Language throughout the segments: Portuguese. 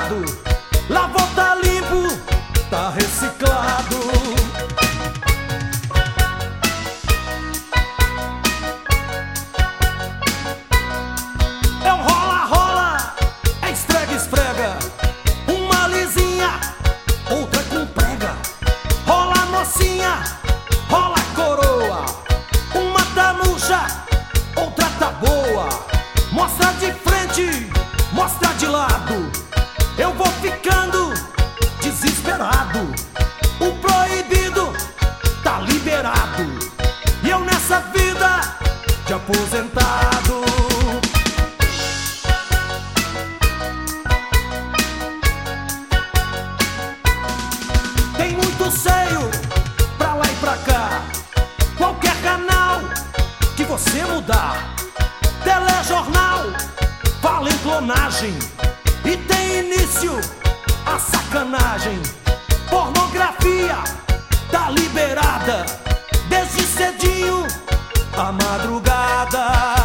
lado. Lavou, tá limpo, tá reciclado. É um rola-rola, é esfrega-esfrega. Uma lisinha, outra com prega. Rola mocinha, rola coroa. Uma tá murcha, outra tá boa. Mostra de frente, mostra de lado. Eu vou ficando desesperado. O proibido tá liberado. E eu nessa vida de aposentado. Tem muito seio pra lá e pra cá. Qualquer canal que você mudar. Telejornal fala em clonagem. E tem início a sacanagem. Pornografia tá liberada desde cedinho à madrugada.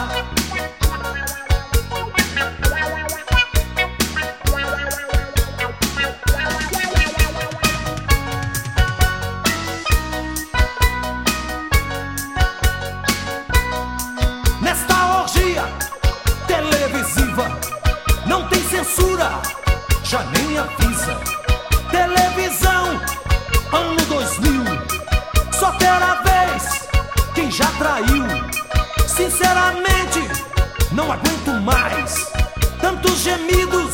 Nesta orgia televisiva não tem censura, já nem avisa. Televisão, ano 2000, só terá vez quem já traiu. Sinceramente, não aguento mais tantos gemidos